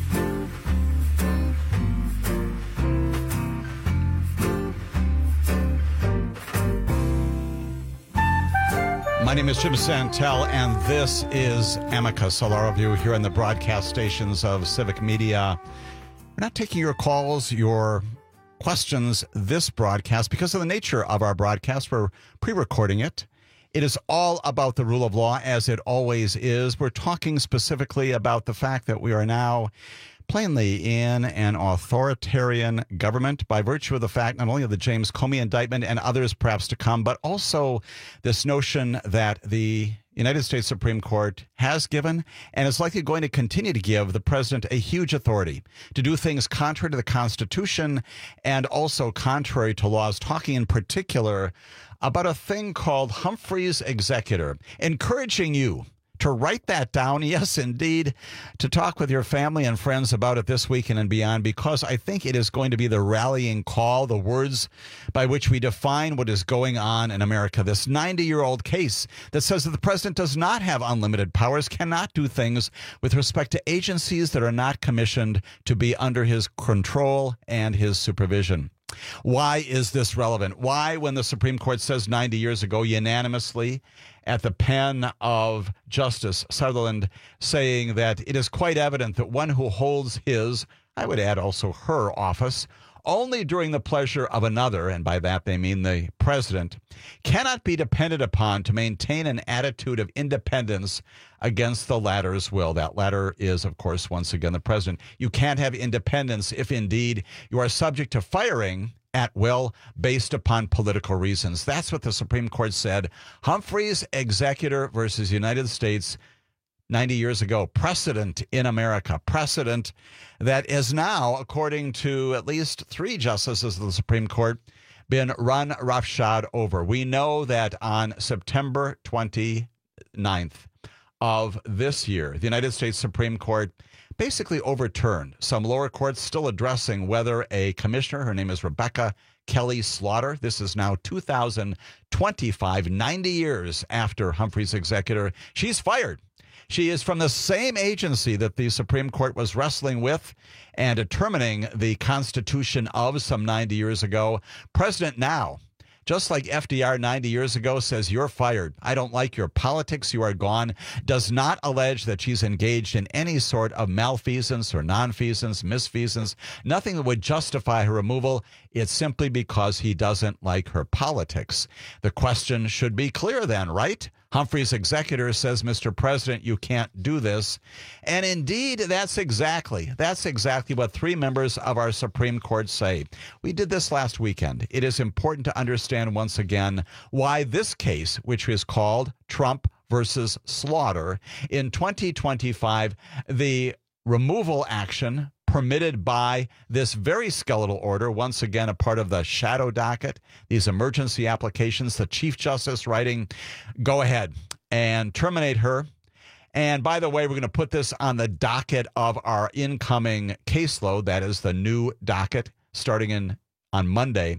My name is Jim Santel, and this is Amicus, a law review here on the broadcast stations of Civic Media. We're not taking your calls, your questions this broadcast. Because of the nature of our broadcast, we're pre-recording it. It is all about the rule of law, as it always is. We're talking specifically about the fact that we are now plainly in an authoritarian government by virtue of the fact not only of the James Comey indictment and others perhaps to come, but also this notion that the United States Supreme Court has given and is likely going to continue to give the president a huge authority to do things contrary to the Constitution and also contrary to laws, talking in particular about a thing called Humphrey's Executor, encouraging you to write that down, yes, indeed, to talk with your family and friends about it this weekend and beyond, because I think it is going to be the rallying call, the words by which we define what is going on in America. This ninety-year-old case that says that the president does not have unlimited powers, cannot do things with respect to agencies that are not commissioned to be under his control and his supervision. Why is this relevant? Why, when the Supreme Court says ninety years ago unanimously at the pen of Justice Sutherland saying that it is quite evident that one who holds his, I would add also her office, only during the pleasure of another, and by that they mean the president, cannot be depended upon to maintain an attitude of independence against the latter's will. That latter is, of course, once again, the president. You can't have independence if indeed you are subject to firing at will based upon political reasons. That's what the Supreme Court said. Humphrey's Executor versus United States ninety years ago. Precedent in America. Precedent that is now, according to at least three justices of the Supreme Court, been run roughshod over. We know that on September twenty-ninth of this year, the United States Supreme Court basically overturned some lower courts still addressing whether a commissioner, her name is Rebecca Kelly Slaughter, this is now two thousand twenty-five, ninety years after Humphrey's Executor, she's fired. She is from the same agency that the Supreme Court was wrestling with and determining the Constitution of some ninety years ago. President now, just like F D R ninety years ago, says you're fired. I don't like your politics. You are gone. Does not allege that she's engaged in any sort of malfeasance or nonfeasance, misfeasance, nothing that would justify her removal. It's simply because he doesn't like her politics. The question should be clear then, right? Humphrey's Executor says, Mister President, you can't do this. And indeed, that's exactly, that's exactly what three members of our Supreme Court say. We did this last weekend. It is important to understand once again why this case, which is called Trump versus Slaughter, in twenty twenty-five, the removal action permitted by this very skeletal order, once again a part of the shadow docket, these emergency applications, the Chief Justice writing, go ahead and terminate her. And by the way, we're going to put this on the docket of our incoming caseload. That is the new docket starting in on Monday.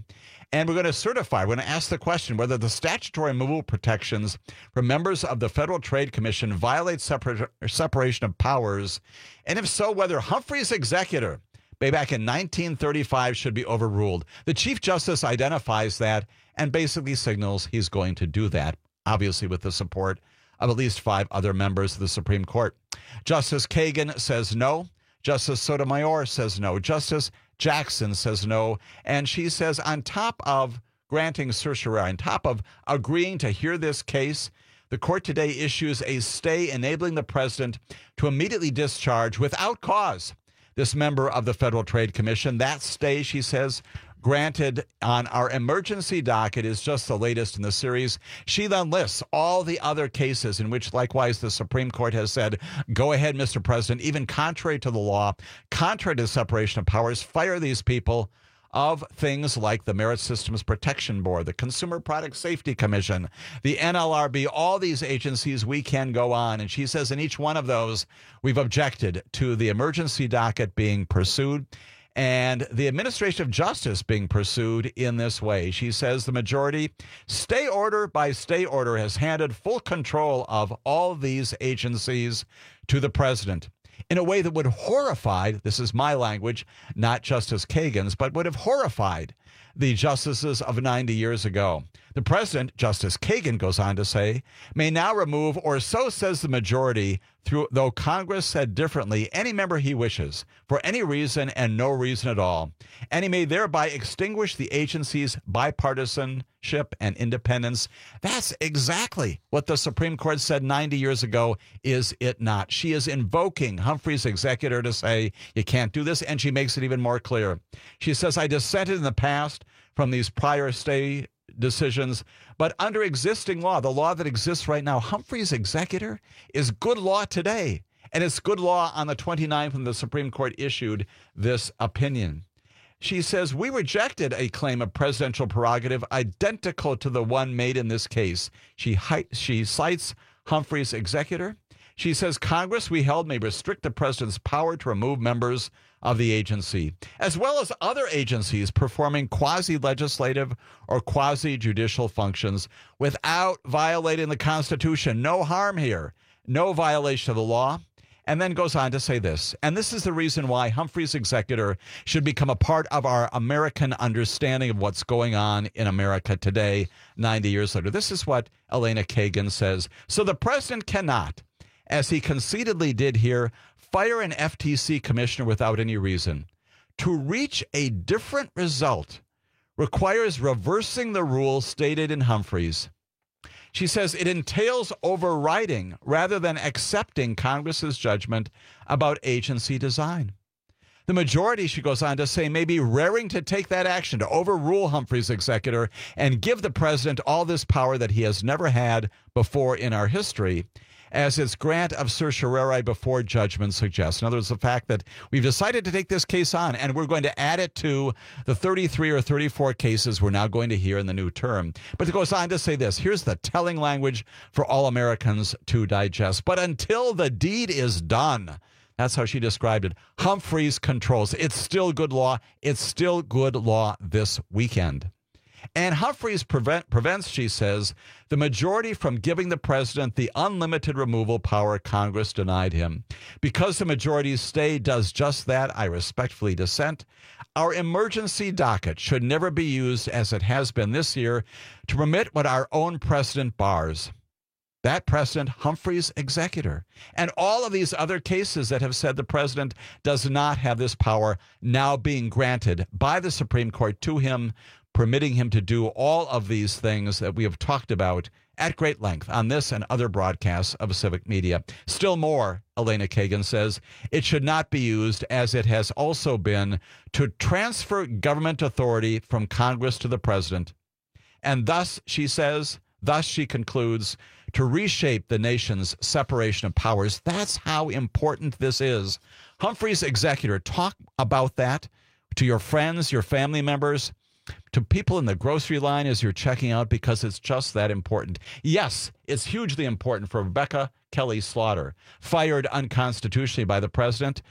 And we're going to certify, we're going to ask the question whether the statutory removal protections for members of the Federal Trade Commission violate separa- separation of powers, and if so, whether Humphrey's executor, way back in nineteen thirty-five, should be overruled. The Chief Justice identifies that and basically signals he's going to do that, obviously with the support of at least five other members of the Supreme Court. Justice Kagan says no. Justice Sotomayor says no. Justice Jackson says no. And she says on top of granting certiorari, on top of agreeing to hear this case, the court today issues a stay enabling the president to immediately discharge without cause this member of the Federal Trade Commission. That stay, she says, granted on our emergency docket, is just the latest in the series. She then lists all the other cases in which, likewise, the Supreme Court has said, go ahead, Mister President, even contrary to the law, contrary to the separation of powers, fire these people of things like the Merit Systems Protection Board, the Consumer Product Safety Commission, the N L R B, all these agencies. We can go on. And she says in each one of those, we've objected to the emergency docket being pursued and the administration of justice being pursued in this way. She says the majority, stay order by stay order, has handed full control of all these agencies to the president in a way that would horrify, this is my language, not Justice Kagan's, but would have horrified the justices of ninety years ago. The president, Justice Kagan goes on to say, may now remove, or so says the majority, through though Congress said differently, any member he wishes, for any reason and no reason at all. And he may thereby extinguish the agency's bipartisanship and independence. That's exactly what the Supreme Court said ninety years ago, is it not? She is invoking Humphrey's executor to say, you can't do this, and she makes it even more clear. She says, I dissented in the past from these prior stay decisions, but under existing law, the law that exists right now, Humphrey's executor is good law today. And it's good law on the twenty-ninth when the Supreme Court issued this opinion. She says, we rejected a claim of presidential prerogative identical to the one made in this case. She, she cites Humphrey's executor. She says, Congress, we held, may restrict the president's power to remove members of the agency, as well as other agencies performing quasi-legislative or quasi-judicial functions without violating the Constitution. No harm here, no violation of the law. And then goes on to say this, and this is the reason why Humphrey's executor should become a part of our American understanding of what's going on in America today, ninety years later. This is what Elena Kagan says. So the president cannot, as he conceitedly did here, fire an F T C commissioner without any reason. To reach a different result requires reversing the rule stated in Humphrey's. She says it entails overriding rather than accepting Congress's judgment about agency design. The majority, she goes on to say, may be raring to take that action to overrule Humphrey's executor and give the president all this power that he has never had before in our history, as its grant of certiorari before judgment suggests. In other words, the fact that we've decided to take this case on and we're going to add it to the thirty-three or thirty-four cases we're now going to hear in the new term. But it goes on to say this. Here's the telling language for all Americans to digest. But until the deed is done, that's how she described it, Humphreys controls. It's still good law. It's still good law this weekend. And Humphreys prevent, prevents, she says, the majority from giving the president the unlimited removal power Congress denied him. Because the majority's stay does just that, I respectfully dissent. Our emergency docket should never be used, as it has been this year, to permit what our own precedent bars. That precedent, Humphrey's executor. And all of these other cases that have said the president does not have this power now being granted by the Supreme Court to him, permitting him to do all of these things that we have talked about at great length on this and other broadcasts of Civic Media. Still more, Elena Kagan says, it should not be used, as it has also been, to transfer government authority from Congress to the president. And thus, she says, thus she concludes, to reshape the nation's separation of powers. That's how important this is. Humphrey's executor, talk about that to your friends, your family members, to people in the grocery line as you're checking out, because it's just that important. Yes, it's hugely important for Rebecca Kelly Slaughter, fired unconstitutionally by the president.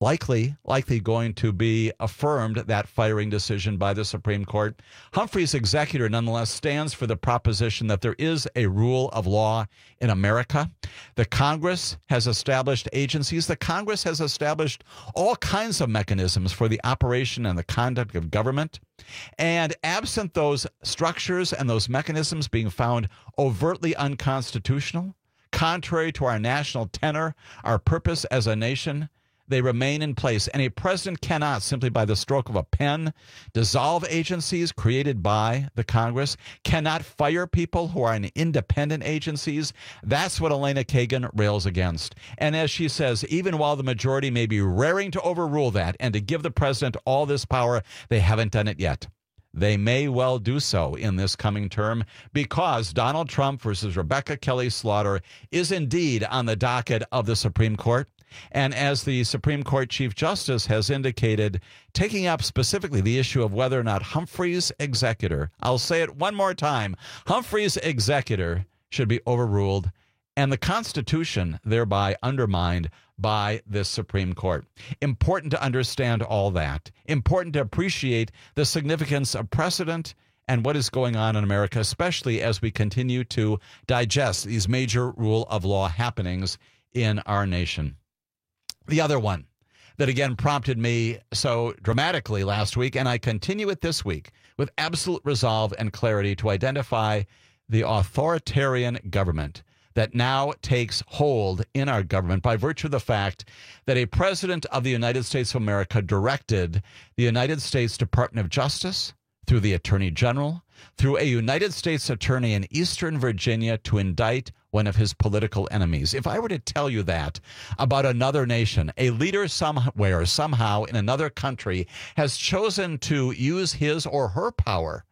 likely, likely going to be affirmed, that firing decision by the Supreme Court. Humphrey's executor nonetheless stands for the proposition that there is a rule of law in America. The Congress has established agencies. The Congress has established all kinds of mechanisms for the operation and the conduct of government. And absent those structures and those mechanisms being found overtly unconstitutional, contrary to our national tenor, our purpose as a nation, they remain in place. And a president cannot, simply by the stroke of a pen, dissolve agencies created by the Congress, cannot fire people who are in independent agencies. That's what Elena Kagan rails against. And as she says, even while the majority may be raring to overrule that and to give the president all this power, they haven't done it yet. They may well do so in this coming term because Donald Trump versus Rebecca Kelly Slaughter is indeed on the docket of the Supreme Court. And as the Supreme Court Chief Justice has indicated, taking up specifically the issue of whether or not Humphrey's executor, I'll say it one more time, Humphrey's executor should be overruled and the Constitution thereby undermined by this Supreme Court. Important to understand all that. Important to appreciate the significance of precedent and what is going on in America, especially as we continue to digest these major rule of law happenings in our nation. The other one that again prompted me so dramatically last week, and I continue it this week with absolute resolve and clarity to identify the authoritarian government that now takes hold in our government by virtue of the fact that a president of the United States of America directed the United States Department of Justice through the Attorney General, through a United States attorney in Eastern Virginia to indict one of his political enemies. If I were to tell you that about another nation, a leader somewhere, somehow in another country has chosen to use his or her power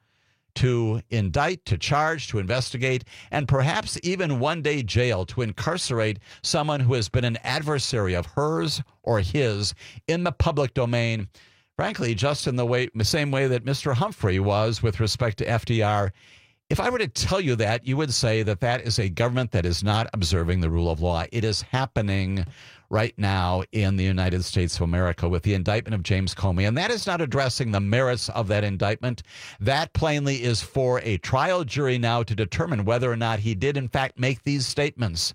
to indict, to charge, to investigate, and perhaps even one day jail to incarcerate someone who has been an adversary of hers or his in the public domain, frankly, just in the way, the same way that Mister Humphrey was with respect to F D R. If I were to tell you that, you would say that that is a government that is not observing the rule of law. It is happening right now in the United States of America with the indictment of James Comey. And that is not addressing the merits of that indictment. That plainly is for a trial jury now to determine whether or not he did, in fact, make these statements.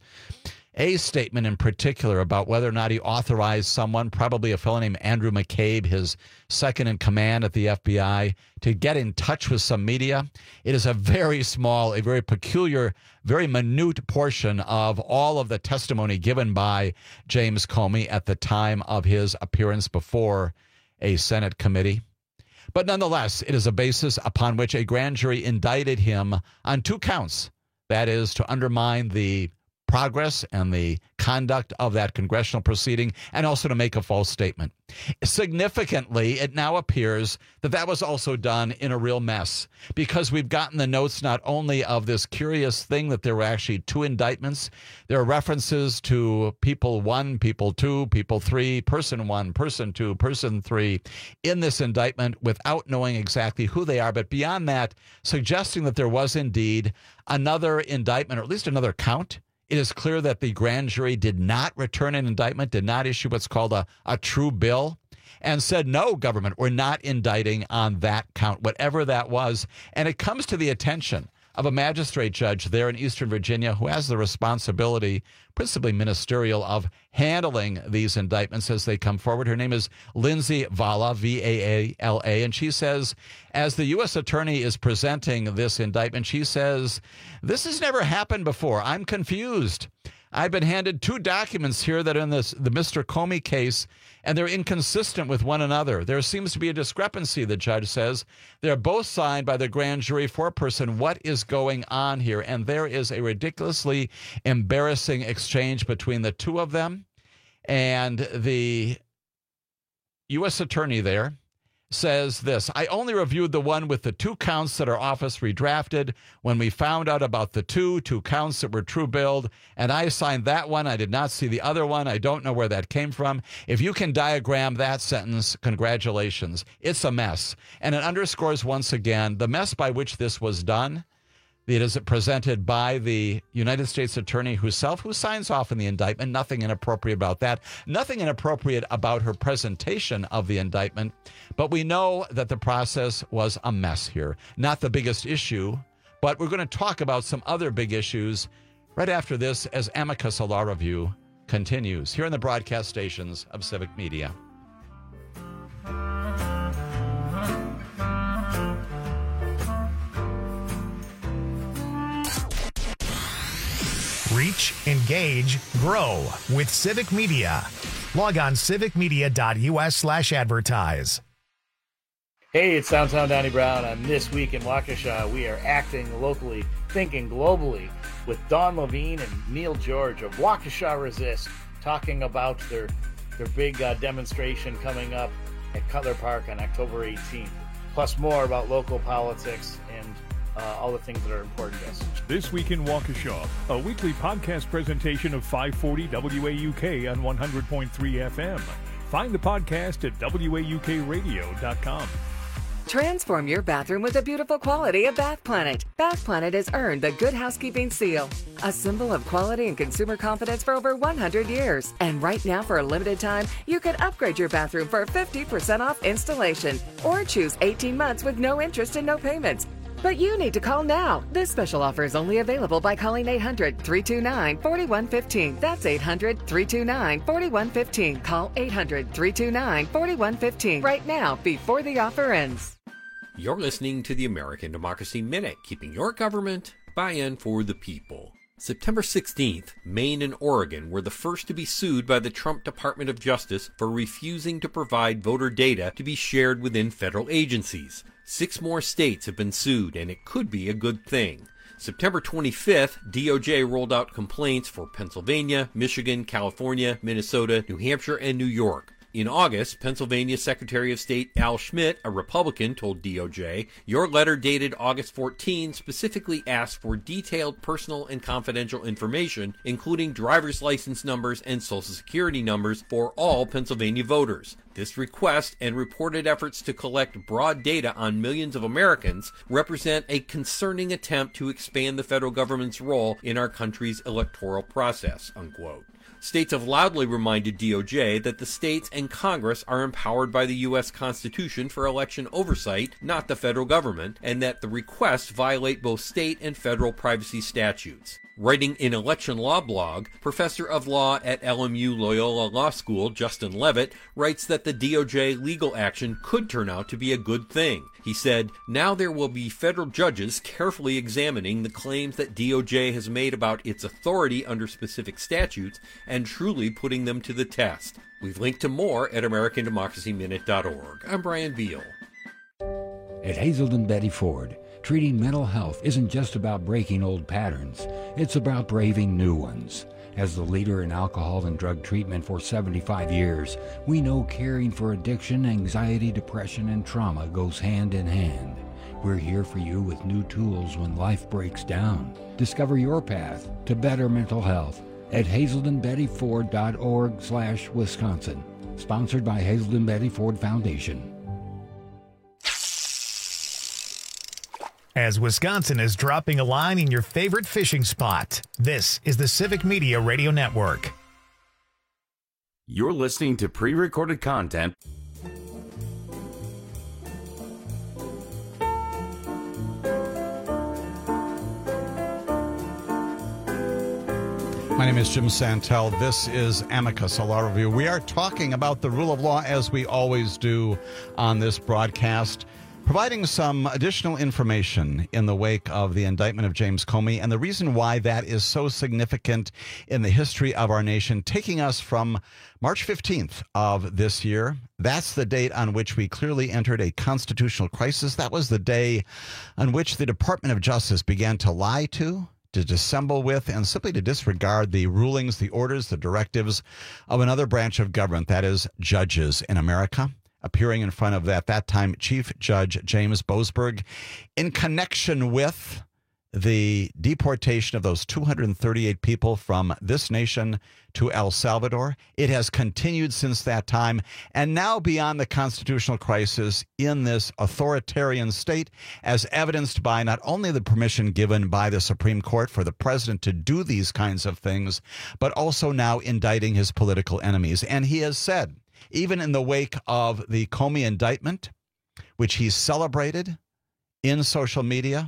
A statement in particular about whether or not he authorized someone, probably a fellow named Andrew McCabe, his second in command at the F B I, to get in touch with some media. It is a very small, a very peculiar, very minute portion of all of the testimony given by James Comey at the time of his appearance before a Senate committee. But nonetheless, it is a basis upon which a grand jury indicted him on two counts. That is, to undermine the progress and the conduct of that congressional proceeding, and also to make a false statement. Significantly, it now appears that that was also done in a real mess, because we've gotten the notes not only of this curious thing that there were actually two indictments, there are references to people one, people two, people three, person one, person two, person three in this indictment without knowing exactly who they are, but beyond that, suggesting that there was indeed another indictment, or at least another count. It is clear that the grand jury did not return an indictment, did not issue what's called a, a true bill, and said, no, government, we're not indicting on that count, whatever that was. And it comes to the attention of a magistrate judge there in Eastern Virginia who has the responsibility, principally ministerial, of handling these indictments as they come forward. Her name is Lindsay Vaala, V A A L A, and she says, as the U S attorney is presenting this indictment, she says, this has never happened before. I'm confused. I've been handed two documents here that are in this, the Mister Comey case, and they're inconsistent with one another. There seems to be a discrepancy, the judge says. They're both signed by the grand jury foreperson. What is going on here? And there is a ridiculously embarrassing exchange between the two of them. And the U S attorney there says this: I only reviewed the one with the two counts that our office redrafted. When we found out about the two, two counts that were true billed, and I signed that one. I did not see the other one. I don't know where that came from. If you can diagram that sentence, congratulations. It's a mess. And it underscores once again the mess by which this was done. It is presented by the United States Attorney herself, who signs off on the indictment. Nothing inappropriate about that. Nothing inappropriate about her presentation of the indictment. But we know that the process was a mess here. Not the biggest issue, but we're going to talk about some other big issues right after this as Amicus, a Law Review, continues here in the broadcast stations of Civic Media. Reach, engage, grow with Civic Media. Log on civicmedia.us slash advertise. Hey, it's Downtown Donnie Brown. On This Week in Waukesha, we are acting locally, thinking globally with Dawn Levine and Neil George of Waukesha Resist, talking about their their big uh, demonstration coming up at Cutler Park on October eighteenth. Plus more about local politics and Uh, all the things that are important to us. This Week in Waukesha, a weekly podcast presentation of five forty W A U K on one hundred point three F M. Find the podcast at W A U K radio dot com. Transform your bathroom with the beautiful quality of Bath Planet. Bath Planet has earned the Good Housekeeping seal, a symbol of quality and consumer confidence for over one hundred years. And right now, for a limited time, you can upgrade your bathroom for fifty percent off installation or choose eighteen months with no interest and no payments. But you need to call now. This special offer is only available by calling eight hundred, three two nine, four one one five. That's eight hundred, three two nine, four one one five. Call eight hundred, three two nine, four one one five right now before the offer ends. You're listening to the American Democracy Minute, keeping your government buy-in for the people. September sixteenth, Maine and Oregon were the first to be sued by the Trump Department of Justice for refusing to provide voter data to be shared within federal agencies. Six more states have been sued, and it could be a good thing. September twenty-fifth, D O J rolled out complaints for Pennsylvania, Michigan, California, Minnesota, New Hampshire, and New York. In August, Pennsylvania Secretary of State Al Schmidt, a Republican, told D O J, "Your letter dated August fourteenth specifically asked for detailed personal and confidential information, including driver's license numbers and social security numbers for all Pennsylvania voters. This request and reported efforts to collect broad data on millions of Americans represent a concerning attempt to expand the federal government's role in our country's electoral process," unquote. States have loudly reminded D O J that the states and Congress are empowered by the U S Constitution for election oversight, not the federal government, and that the requests violate both state and federal privacy statutes. Writing in Election Law blog, Professor of Law at L M U Loyola Law School, Justin Levitt, writes that the D O J legal action could turn out to be a good thing. He said, "Now there will be federal judges carefully examining the claims that D O J has made about its authority under specific statutes and truly putting them to the test." We've linked to more at American Democracy Minute dot org. I'm Brian Beal. At Hazelden Betty Ford, treating mental health isn't just about breaking old patterns, it's about braving new ones. As the leader in alcohol and drug treatment for seventy-five years, we know caring for addiction, anxiety, depression, and trauma goes hand in hand. We're here for you with new tools when life breaks down. Discover your path to better mental health at hazelden betty ford dot org slash Wisconsin. Sponsored by Hazelden Betty Ford Foundation. As Wisconsin is dropping a line in your favorite fishing spot, this is the Civic Media Radio Network. You're listening to pre-recorded content. My name is Jim Santel. This is Amicus, a law review. We are talking about the rule of law, as we always do on this broadcast, providing some additional information in the wake of the indictment of James Comey and the reason why that is so significant in the history of our nation, taking us from March fifteenth of this year. That's the date on which we clearly entered a constitutional crisis. That was the day on which the Department of Justice began to lie to, to dissemble with, and simply to disregard the rulings, the orders, the directives of another branch of government, that is, judges in America. Appearing in front of, at that time, Chief Judge James Boasberg in connection with the deportation of those two hundred thirty-eight people from this nation to El Salvador. It has continued since that time, and now beyond the constitutional crisis in this authoritarian state, as evidenced by not only the permission given by the Supreme Court for the president to do these kinds of things, but also now indicting his political enemies. And he has said, even in the wake of the Comey indictment, which he celebrated in social media,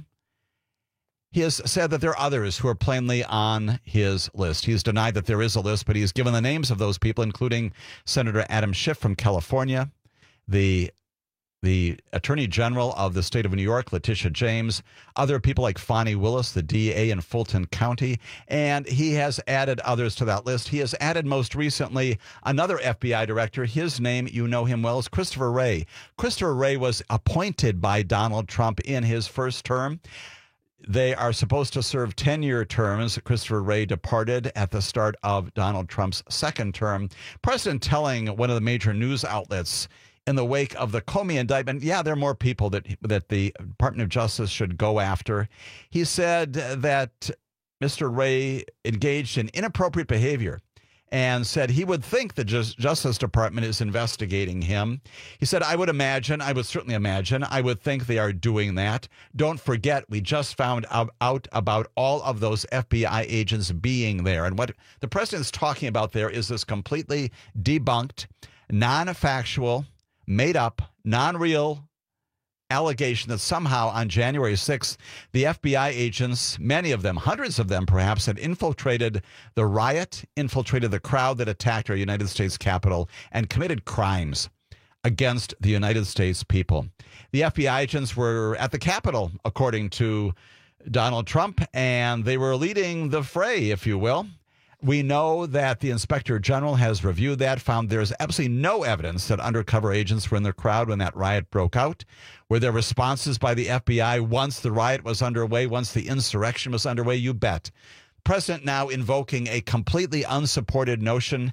he has said that there are others who are plainly on his list. He's denied that there is a list, but he's given the names of those people, including Senator Adam Schiff from California, the the Attorney General of the state of New York, Letitia James, other people like Fani Willis, the D A in Fulton County, and he has added others to that list. He has added most recently another F B I director. His name, you know him well, is Christopher Wray. Christopher Wray was appointed by Donald Trump in his first term. They are supposed to serve ten-year terms. Christopher Wray departed at the start of Donald Trump's second term. President telling one of the major news outlets in the wake of the Comey indictment, yeah, there are more people that that the Department of Justice should go after. He said that Mister Wray engaged in inappropriate behavior and said he would think the Justice Department is investigating him. He said, I would imagine, I would certainly imagine, I would think they are doing that. Don't forget, we just found out about all of those F B I agents being there. And what the president's talking about there is this completely debunked, non-factual, made up, non-real allegation that somehow on January sixth, the F B I agents, many of them, hundreds of them perhaps, had infiltrated the riot, infiltrated the crowd that attacked our United States Capitol, and committed crimes against the United States people. The F B I agents were at the Capitol, according to Donald Trump, and they were leading the fray, if you will. We know that the Inspector General has reviewed that, found there's absolutely no evidence that undercover agents were in the crowd when that riot broke out. Were there responses by the F B I once the riot was underway, once the insurrection was underway? You bet. President now invoking a completely unsupported notion,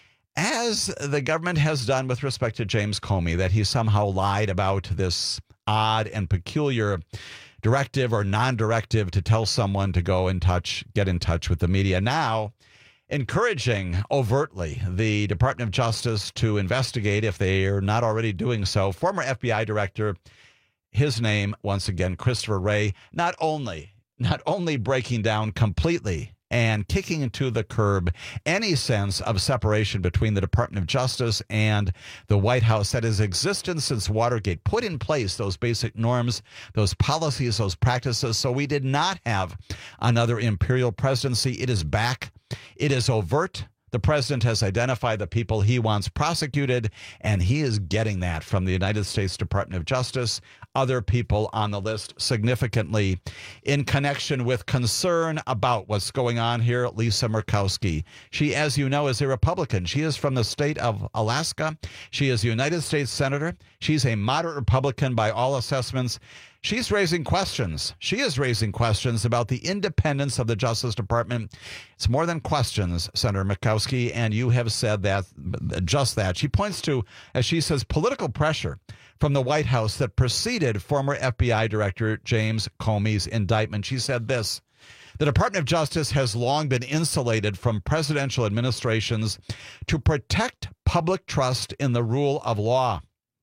as the government has done with respect to James Comey, that he somehow lied about this odd and peculiar directive or non-directive to tell someone to go and touch, get in touch with the media. Now, encouraging overtly the Department of Justice to investigate, if they are not already doing so, former F B I director, his name, once again, Christopher Wray, not only, not only breaking down completely and kicking into the curb any sense of separation between the Department of Justice and the White House that has existed since Watergate, put in place those basic norms, those policies, those practices. So we did not have another imperial presidency. It is back. It is overt. The president has identified the people he wants prosecuted, and he is getting that from the United States Department of Justice. Other people on the list significantly in connection with concern about what's going on here. Lisa Murkowski. She, as you know, is a Republican. She is from the state of Alaska. She is a United States Senator. She's a moderate Republican by all assessments. She's raising questions. She is raising questions about the independence of the Justice Department. It's more than questions, Senator Murkowski, and you have said that, just that. She points to, as she says, political pressure from the White House that preceded former F B I Director James Comey's indictment. She said this: the Department of Justice has long been insulated from presidential administrations to protect public trust in the rule of law.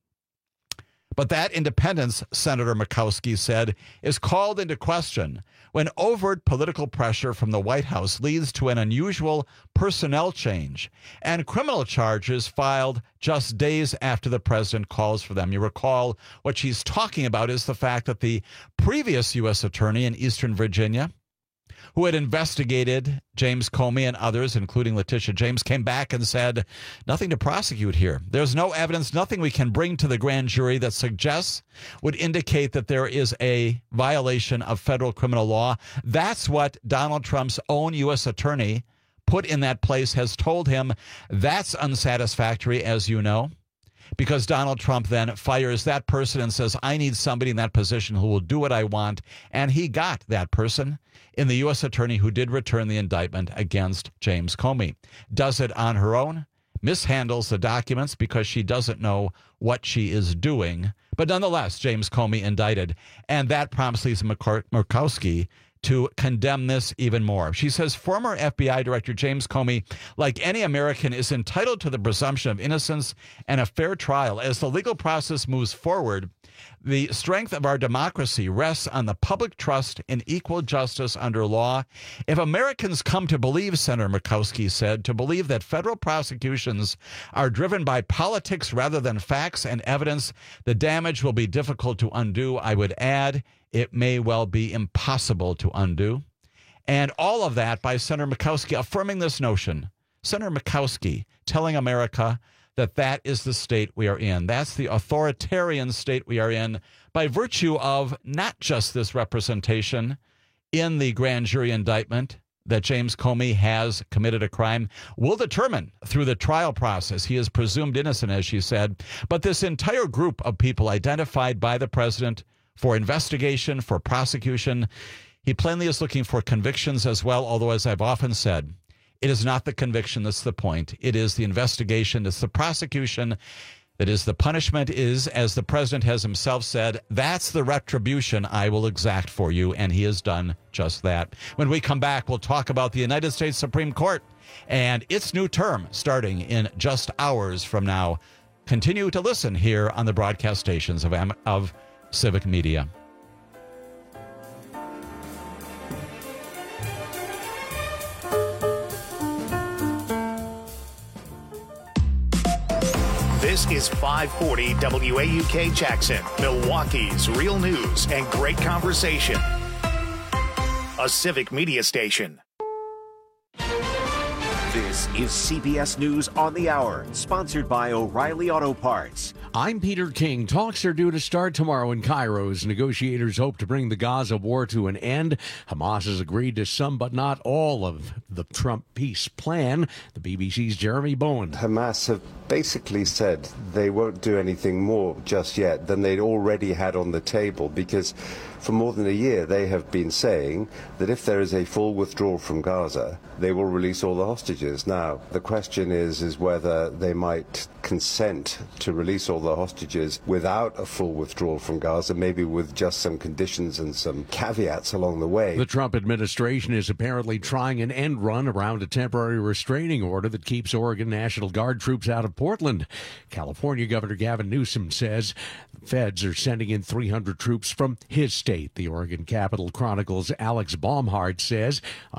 But that independence, Senator Murkowski said, is called into question when overt political pressure from the White House leads to an unusual personnel change and criminal charges filed just days after the president calls for them. You recall what she's talking about is the fact that the previous U S attorney in Eastern Virginia, who had investigated James Comey and others, including Letitia James, came back and said, nothing to prosecute here. There's no evidence, nothing we can bring to the grand jury that suggests, would indicate that there is a violation of federal criminal law. That's what Donald Trump's own U S attorney put in that place has told him. That's unsatisfactory, as you know, because Donald Trump then fires that person and says, I need somebody in that position who will do what I want. And he got that person in the U S attorney who did return the indictment against James Comey. Does it on her own, mishandles the documents because she doesn't know what she is doing. But nonetheless, James Comey indicted. And that prompts Lisa Murkowski to condemn this even more. She says former F B I Director James Comey, like any American, is entitled to the presumption of innocence and a fair trial. As the legal process moves forward, the strength of our democracy rests on the public trust in equal justice under law. If Americans come to believe, Senator Murkowski said, to believe that federal prosecutions are driven by politics rather than facts and evidence, the damage will be difficult to undo. I would add, it may well be impossible to undo. And all of that by Senator Murkowski affirming this notion. Senator Murkowski telling America that that is the state we are in. That's the authoritarian state we are in by virtue of not just this representation in the grand jury indictment that James Comey has committed a crime. We'll determine through the trial process. He is presumed innocent, as she said. But this entire group of people identified by the president for investigation, for prosecution, he plainly is looking for convictions as well, although, as I've often said, it is not the conviction that's the point. It is the investigation. It's the prosecution that is the punishment is, as the president has himself said, that's the retribution I will exact for you, and he has done just that. When we come back, we'll talk about the United States Supreme Court and its new term starting in just hours from now. Continue to listen here on the broadcast stations of, of Civic Media. This is five forty W A U K Jackson, Milwaukee's real news and great conversation. A Civic Media station. This is C B S News on the Hour, sponsored by O'Reilly Auto Parts. I'm Peter King. Talks are due to start tomorrow in Cairo as negotiators hope to bring the Gaza war to an end. Hamas has agreed to some but not all of the Trump peace plan. The B B C's Jeremy Bowen. Hamas have basically said they won't do anything more just yet than they'd already had on the table, because for more than a year they have been saying that if there is a full withdrawal from Gaza, they will release all the hostages. Now, the question is, is whether they might consent to release all the hostages without a full withdrawal from Gaza, maybe with just some conditions and some caveats along the way. The Trump administration is apparently trying an end run around a temporary restraining order that keeps Oregon National Guard troops out of Portland. California Governor Gavin Newsom says feds are sending in three hundred troops from his state. The Oregon Capitol Chronicle's Alex Baumhart says